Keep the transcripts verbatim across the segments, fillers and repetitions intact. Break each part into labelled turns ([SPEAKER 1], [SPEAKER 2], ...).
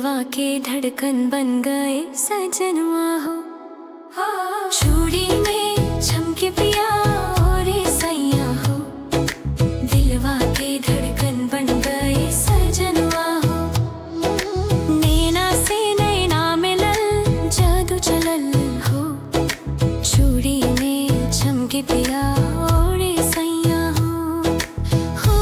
[SPEAKER 1] दिलवा के धड़कन बन गए सजनवा हो। चूड़ी में चमके पिया और सैया हो, दिलवा के धड़कन बन गए सजनवा हो। नैना से नैना मिलल जादू चलल हो, चूड़ी में चमके पिया और सैया हो। हो,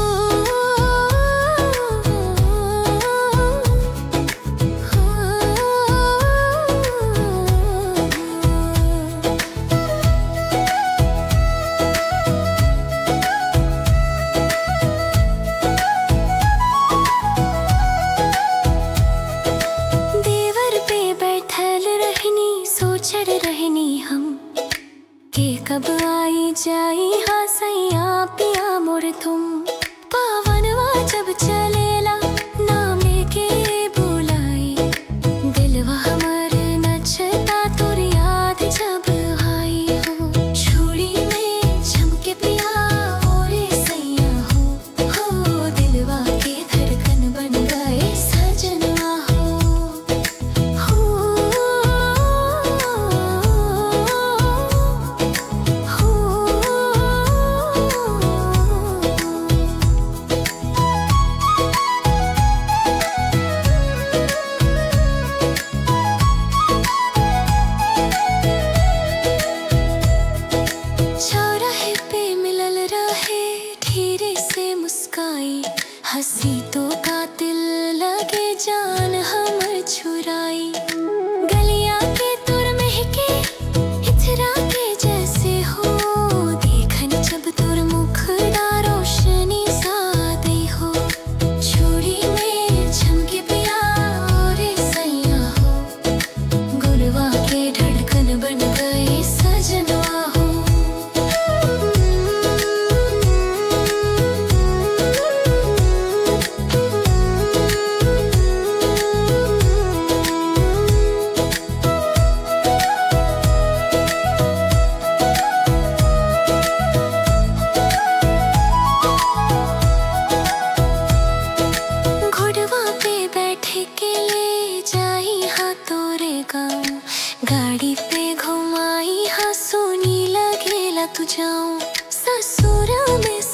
[SPEAKER 1] सोचर रहनी हम के कब आई जाई हाँ सैया पिया मोर तुम। पावनवा जब चलेला नाम लेके बुलाई, दिलवा हमर नचता तोर याद जब आई हो। चूड़ी में चमके पिया और सैया हो, हो दिलवा के धड़कन बन गए सजनवा हो। धीरे से मुस्काई हंसी तो कातिल लगे जान हमर छुराई। गलिया के तुर महके इतरा के जैसे हो, देखन जब तुर मुखड़ा रोशनी सा दे हो। चूड़ी में चमके पिया और सैया हो, गुलवा के धड़कन बन गए सजनवा हो। के ले जाई हाँ तोरे गाँव, गाड़ी पे घुमाई हाँ सोनी लगेला तू जाऊं। ससुर में